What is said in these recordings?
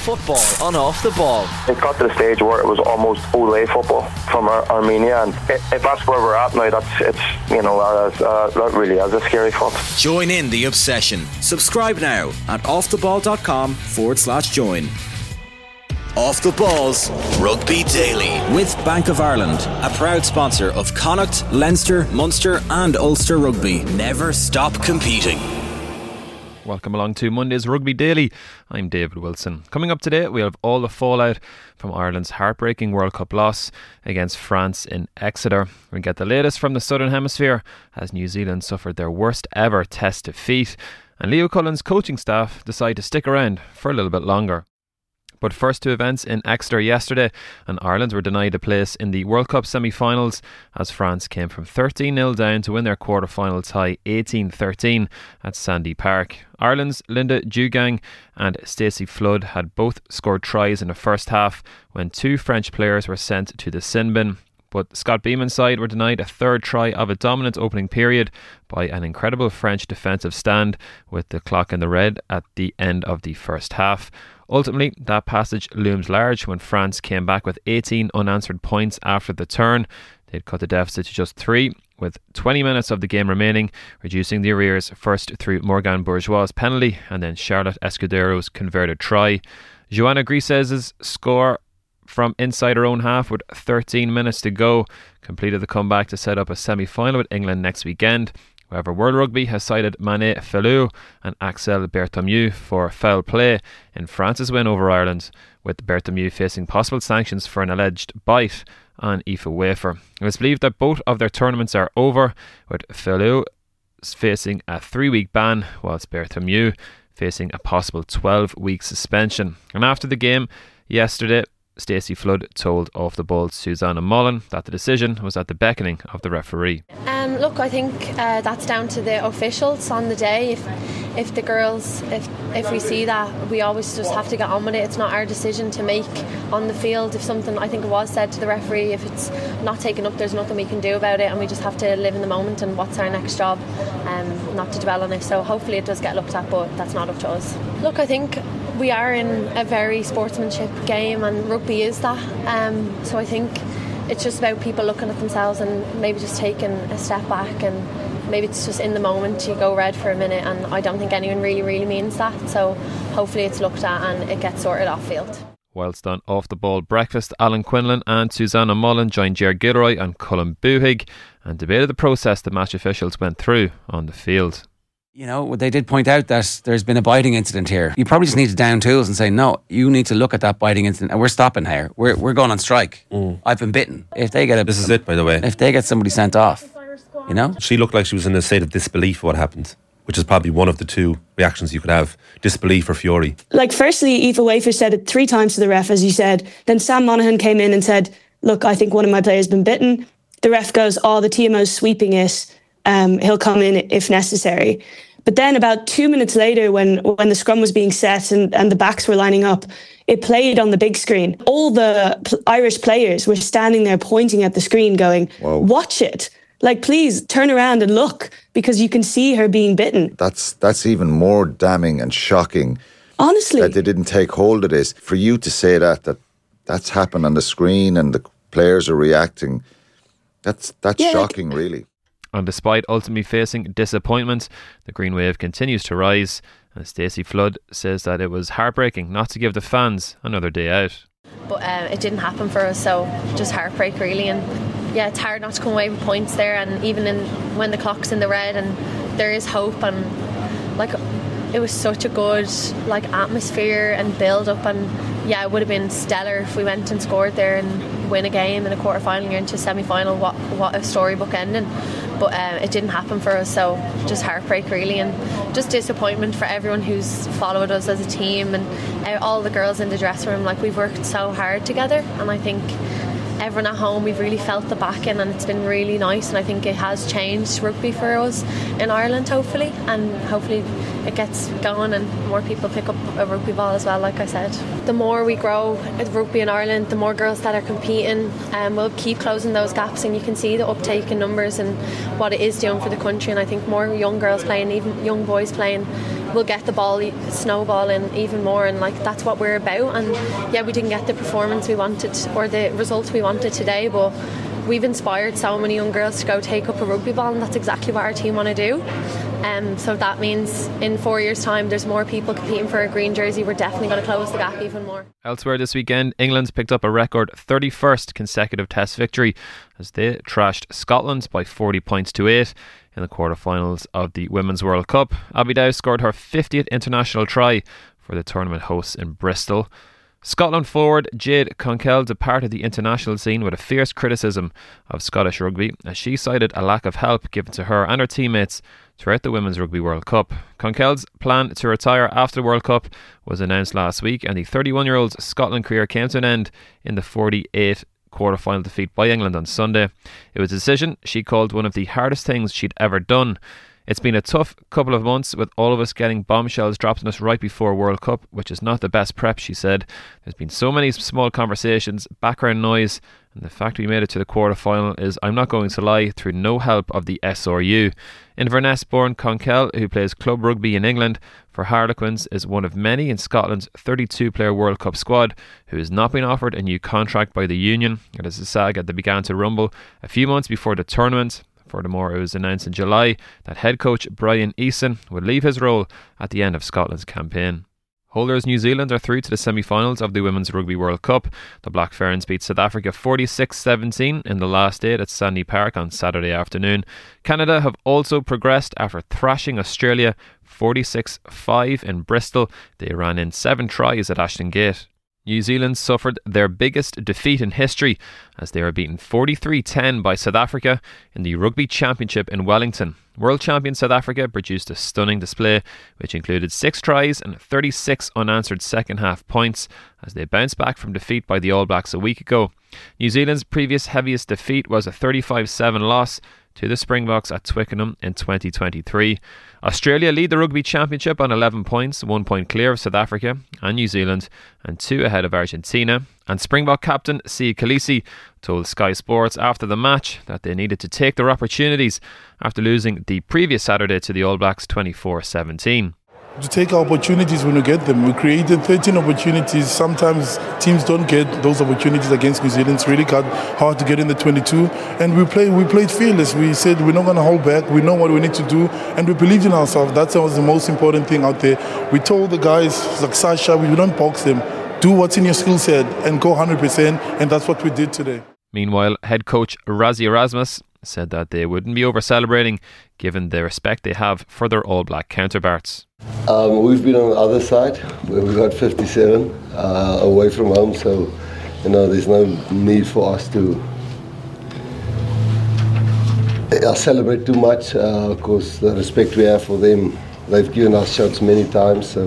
football on Off the Ball. It got to the stage where it was almost Olay football from Armenia, and if that's where we're at now, that really is a scary thought. Join in the obsession. Subscribe now at offtheball.com/join. Off the Ball's Rugby Daily with Bank of Ireland, a proud sponsor of Connacht, Leinster, Munster and Ulster Rugby. Never stop competing. Welcome along to Monday's Rugby Daily. I'm David Wilson. Coming up today, we have all the fallout from Ireland's heartbreaking World Cup loss against France in Exeter. We get the latest from the Southern Hemisphere as New Zealand suffered their worst ever Test defeat, and Leo Cullen's coaching staff decide to stick around for a little bit longer. But first to events in Exeter yesterday, and Ireland were denied a place in the World Cup semi-finals as France came from 13-0 down to win their quarter-final tie 18-13 at Sandy Park. Ireland's Linda Djugang and Stacey Flood had both scored tries in the first half when two French players were sent to the sin bin. But Scott Beeman's side were denied a third try of a dominant opening period by an incredible French defensive stand with the clock in the red at the end of the first half. Ultimately, that passage looms large when France came back with 18 unanswered points after the turn. They'd cut the deficit to just 3, with 20 minutes of the game remaining, reducing the arrears first through Morgane Bourgeois' penalty and then Charlotte Escudero's converted try. Joanna Grises' score from inside her own half with 13 minutes to go completed the comeback to set up a semi-final with England next weekend. However, World Rugby has cited Mané Filou and Axel Berthomeu for foul play in France's win over Ireland, with Berthomeu facing possible sanctions for an alleged bite on Aoife Wafer. It is believed that both of their tournaments are over, with Filou facing a 3-week ban, whilst Berthomeu facing a possible 12-week suspension. And after the game yesterday, Stacey Flood told Off the Ball's Susanna Mullen that the decision was at the beckoning of the referee. Look, I think that's down to the officials on the day. If the girls, if we see that, we always just have to get on with it. It's not our decision to make on the field. If something, I think it was said to the referee, if it's not taken up, there's nothing we can do about it, and we just have to live in the moment and what's our next job, not to dwell on it. So hopefully it does get looked at, but that's not up to us. Look, I think we are in a very sportsmanship game, and rugby is that. So I think it's just about people looking at themselves and maybe just taking a step back, and maybe it's just in the moment you go red for a minute, and I don't think anyone really means that. So hopefully it's looked at and it gets sorted off field. Whilst on Off the Ball breakfast, Alan Quinlan and Susanna Mullen joined Ger Gilroy and Colin Buhig and debated the process the match officials went through on the field. You know, they did point out that there's been a biting incident here. You probably just need to down tools and say, no, you need to look at that biting incident, and we're stopping here. We're going on strike. I've been bitten. If they get This is it, by the way. If they get somebody sent off, you know? She looked like she was in a state of disbelief of what happened, which is probably one of the two reactions you could have, disbelief or fury. Like, firstly, Aoife Wafer said it 3 times to the ref, as you said. Then Sam Monaghan came in and said, look, I think one of my players has been bitten. The ref goes, oh, the TMO's sweeping it. He'll come in if necessary. But then about 2 minutes later, when the scrum was being set and the backs were lining up, it played on the big screen. All the Irish players were standing there pointing at the screen going, whoa, watch it. Like, please turn around and look, because you can see her being bitten. That's even more damning and shocking. Honestly. That they didn't take hold of this. For you to say that's happened on the screen and the players are reacting, that's shocking, really. And despite ultimately facing disappointment, the Green Wave continues to rise, and Stacey Flood says that it was heartbreaking not to give the fans another day out. But it didn't happen for us, so just heartbreak really. And yeah, it's hard not to come away with points there, and even when the clock's in the red and there is hope, and like, it was such a good atmosphere and build up, and yeah, it would have been stellar if we went and scored there and win a game in a quarter final, you're into a semi-final. What a storybook ending. But it didn't happen for us, so just heartbreak really, and just disappointment for everyone who's followed us as a team, and all the girls in the dressing room. Like, we've worked so hard together, and I think everyone at home, we've really felt the backing, and it's been really nice, and I think it has changed rugby for us in Ireland, hopefully, and hopefully it gets going and more people pick up a rugby ball as well. Like I said, the more we grow with rugby in Ireland, the more girls that are competing, and we'll keep closing those gaps, and you can see the uptake in numbers and what it is doing for the country. And I think more young girls playing, even young boys playing, we'll get the ball snowballing even more, and like that's what we're about. And yeah, we didn't get the performance we wanted or the result we wanted today, but we've inspired so many young girls to go take up a rugby ball, and that's exactly what our team want to do. So that means in 4 years' time there's more people competing for a green jersey. We're definitely going to close the gap even more. Elsewhere this weekend, England picked up a record 31st consecutive Test victory as they trashed Scotland by 40 points to 8 in the quarterfinals of the Women's World Cup. Abby Dow scored her 50th international try for the tournament hosts in Bristol. Scotland forward Jade Conkell departed the international scene with a fierce criticism of Scottish rugby as she cited a lack of help given to her and her teammates throughout the Women's Rugby World Cup. Conkell's plan to retire after the World Cup was announced last week, and the 31-year-old's Scotland career came to an end in the 48 quarter-final defeat by England on Sunday. It was a decision she called one of the hardest things she'd ever done. It's been a tough couple of months with all of us getting bombshells dropped on us right before World Cup, which is not the best prep, she said. There's been so many small conversations, background noise, and the fact we made it to the quarter-final is, I'm not going to lie, through no help of the SRU. Inverness-born Conkell, who plays club rugby in England for Harlequins, is one of many in Scotland's 32-player World Cup squad who has not been offered a new contract by the union. It is a saga that began to rumble a few months before the tournament. Furthermore, it was announced in July that head coach Brian Eason would leave his role at the end of Scotland's campaign. Holders New Zealand are through to the semi-finals of the Women's Rugby World Cup. The Black Ferns beat South Africa 46-17 in the last eight at Sandy Park on Saturday afternoon. Canada have also progressed after thrashing Australia 46-5 in Bristol. They ran in 7 tries at Ashton Gate. New Zealand suffered their biggest defeat in history as they were beaten 43-10 by South Africa in the Rugby Championship in Wellington. World champion South Africa produced a stunning display which included 6 tries and 36 unanswered second half points as they bounced back from defeat by the All Blacks a week ago. New Zealand's previous heaviest defeat was a 35-7 loss to the Springboks at Twickenham in 2023. Australia lead the Rugby Championship on 11 points, 1 point clear of South Africa and New Zealand and 2 ahead of Argentina. And Springbok captain Siya Kolisi told Sky Sports after the match that they needed to take their opportunities after losing the previous Saturday to the All Blacks 24-17. To take our opportunities when we get them. We created 13 opportunities. Sometimes teams don't get those opportunities against New Zealand. It's really hard to get in the 22. And we played fearless. We said we're not going to hold back. We know what we need to do. And we believed in ourselves. That was the most important thing out there. We told the guys, like Sasha, we don't box them. Do what's in your skill set and go 100%. And that's what we did today. Meanwhile, head coach Rassie Erasmus said that they wouldn't be over-celebrating given the respect they have for their All Black counterparts. We've been on the other side where we got 57 away from home, so there's no need for us to celebrate too much. Of course, the respect we have for them, they've given us shots many times, so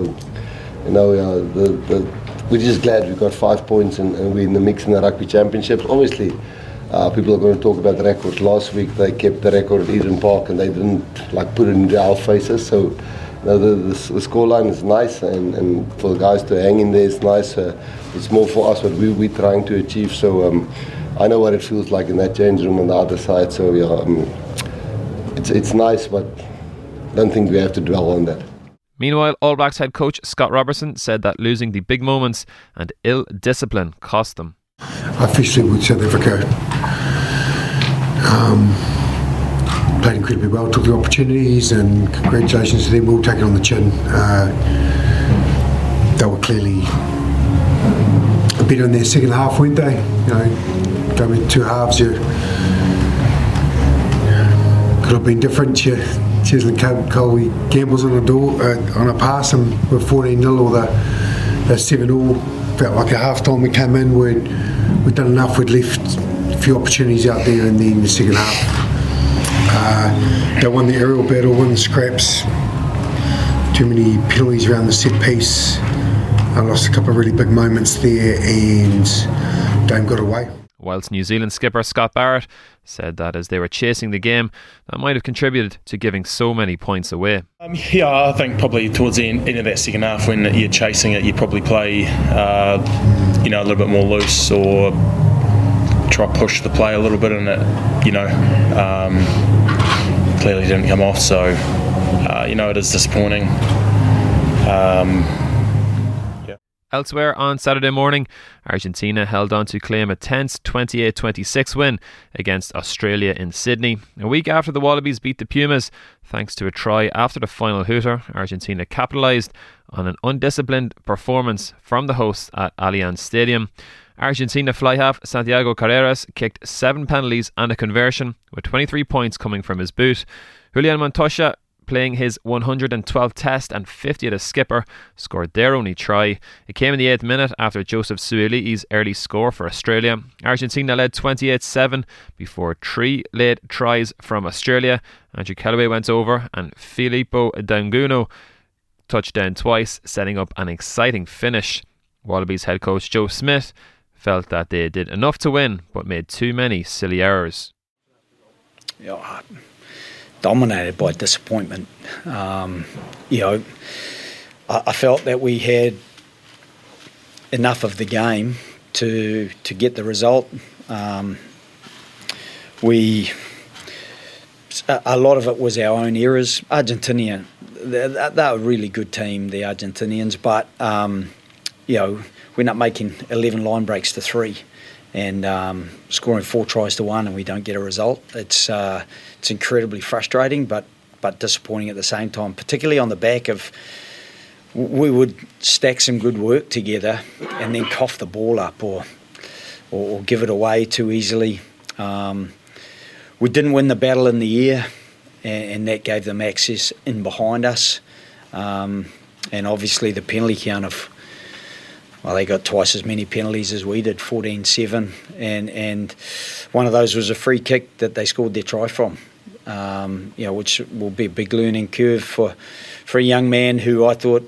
we're just glad we got 5 points and we're in the mix in the Rugby Championships. Obviously, people are going to talk about the record. Last week they kept the record at Eden Park and they didn't put it into our faces. So the scoreline is nice and for the guys to hang in there is nice. It's more for us what we're trying to achieve. So I know what it feels like in that change room on the other side. So it's nice, but I don't think we have to dwell on that. Meanwhile, All Blacks head coach Scott Robertson said that losing the big moments and ill discipline cost them. Officially with South Africa, played incredibly well, took the opportunities, and congratulations to them. We'll take it on the chin. They were clearly better in their second half, weren't they? They were 2 halves. Could have been different. Cheslin Coley gambles on a door on a pass, and we're 14-0 or the 7-0. Felt like at half time we came in, we'd done enough, we'd left a few opportunities out there in the second half. They won the aerial battle, won the scraps, too many penalties around the set piece. I lost a couple of really big moments there and game got away. Whilst New Zealand skipper Scott Barrett said that as they were chasing the game, that might have contributed to giving so many points away. I think probably towards the end of that second half when you're chasing it, you probably play a little bit more loose or try to push the play a little bit, and it clearly didn't come off, so it is disappointing. Elsewhere on Saturday morning, Argentina held on to claim a tense 28-26 win against Australia in Sydney. A week after the Wallabies beat the Pumas, thanks to a try after the final hooter, Argentina capitalised on an undisciplined performance from the hosts at Allianz Stadium. Argentina fly-half Santiago Carreras kicked 7 penalties and a conversion, with 23 points coming from his boot. Julian Montoya, playing his 112th test and 50th as skipper, scored their only try. It came in the 8th minute after Joseph Suili's early score for Australia. Argentina led 28-7 before 3 late tries from Australia. Andrew Kellaway went over and Filippo Danguno touched down twice, setting up an exciting finish. Wallabies head coach Joe Smith felt that they did enough to win but made too many silly errors. Yeah, dominated by disappointment. I felt that we had enough of the game to get the result. A lot of it was our own errors. Argentina, they're a really good team, the Argentinians, but we're not making 11 line breaks to 3. And scoring 4 tries to 1 and we don't get a result. It's incredibly frustrating, but disappointing at the same time, particularly on the back of we would stack some good work together and then cough the ball up or give it away too easily. We didn't win the battle in the air, and that gave them access in behind us. And obviously the penalty count of, well, they got twice as many penalties as we did, 14-7, and one of those was a free kick that they scored their try from, which will be a big learning curve for a young man who I thought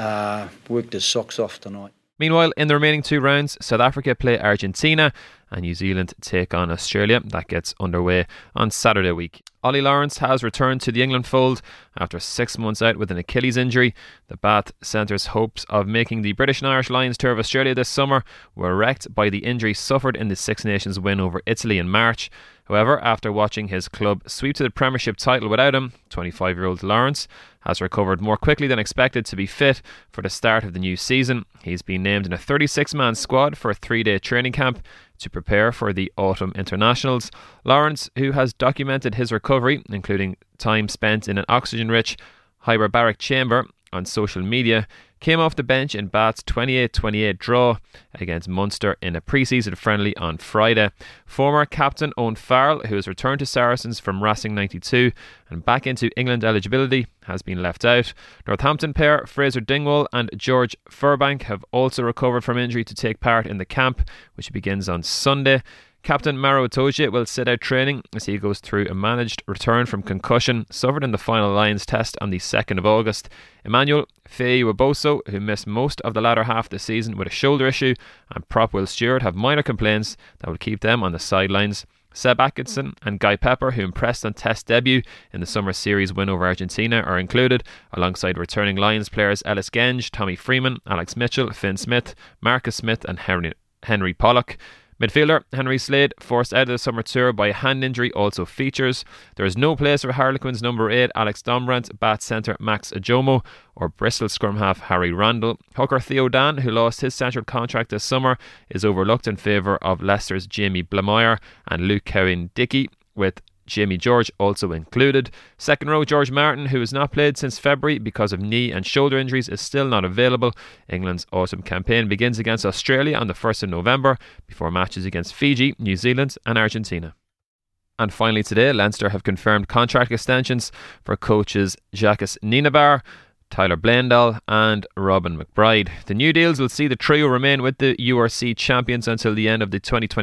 worked his socks off tonight. Meanwhile, in the remaining 2 rounds, South Africa play Argentina and New Zealand take on Australia. That gets underway on Saturday week. Ollie Lawrence has returned to the England fold after 6 months out with an Achilles injury. The Bath centre's hopes of making the British and Irish Lions tour of Australia this summer were wrecked by the injury suffered in the Six Nations win over Italy in March. However, after watching his club sweep to the Premiership title without him, 25-year-old Lawrence has recovered more quickly than expected to be fit for the start of the new season. He's been named in a 36-man squad for a 3-day training camp to prepare for the autumn internationals. Lawrence, who has documented his recovery, including time spent in an oxygen-rich hyperbaric chamber on social media, came off the bench in Bath's 28-28 draw against Munster in a pre-season friendly on Friday. Former captain Owen Farrell, who has returned to Saracens from Racing 92 and back into England eligibility, has been left out. Northampton pair Fraser Dingwall and George Furbank have also recovered from injury to take part in the camp, which begins on Sunday. Captain Maro Itoje will sit out training as he goes through a managed return from concussion suffered in the final Lions test on the 2nd of August. Emmanuel Fei-Waboso, who missed most of the latter half of the season with a shoulder issue, and prop Will Stewart have minor complaints that will keep them on the sidelines. Seb Atkinson and Guy Pepper, who impressed on Test debut in the Summer Series win over Argentina, are included, alongside returning Lions players Ellis Genge, Tommy Freeman, Alex Mitchell, Finn Smith, Marcus Smith and Henry Pollock. Midfielder Henry Slade, forced out of the summer tour by a hand injury, also features. There is no place for Harlequins number 8 Alex Dombrandt, Bath centre Max Ajomo, or Bristol scrum half Harry Randall. Hooker Theo Dan, who lost his central contract this summer, is overlooked in favour of Leicester's Jamie Blameyer and Luke Cowan-Dickey, with Jamie George also included. Second row George Martin, who has not played since February because of knee and shoulder injuries, is still not available. England's autumn campaign begins against Australia on the 1st of November before matches against Fiji, New Zealand and Argentina. And finally today, Leinster have confirmed contract extensions for coaches Jacques Nienaber, Tyler Blaindahl and Robin McBride. The new deals will see the trio remain with the URC champions until the end of the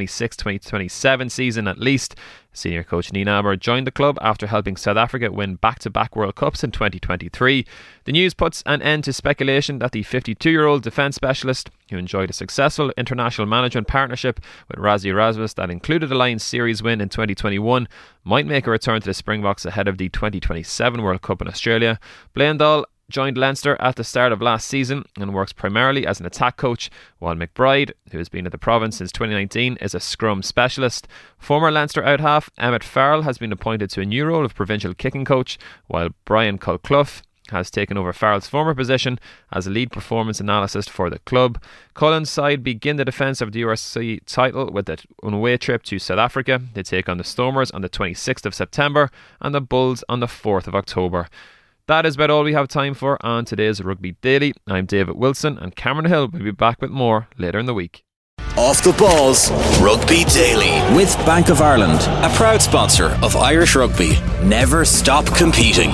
2026-2027 season at least. Senior coach Nienaber joined the club after helping South Africa win back-to-back World Cups in 2023. The news puts an end to speculation that the 52-year-old defence specialist, who enjoyed a successful international management partnership with Rassie Erasmus that included a Lions series win in 2021, might make a return to the Springboks ahead of the 2027 World Cup in Australia. Blaindahl joined Leinster at the start of last season and works primarily as an attack coach, while McBride, who has been at the province since 2019, is a scrum specialist. Former Leinster out-half Emmett Farrell has been appointed to a new role of provincial kicking coach, while Brian Culclough has taken over Farrell's former position as a lead performance analyst for the club. Cullen's side begin the defence of the URC title with an away trip to South Africa. They take on the Stormers on the 26th of September and the Bulls on the 4th of October. That is about all we have time for on today's Rugby Daily. I'm David Wilson, and Cameron Hill will be back with more later in the week. Off the Balls Rugby Daily with Bank of Ireland, a proud sponsor of Irish rugby. Never stop competing.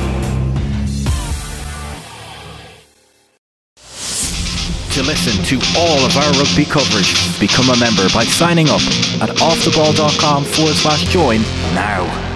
To listen to all of our rugby coverage, become a member by signing up at offtheball.com/join now.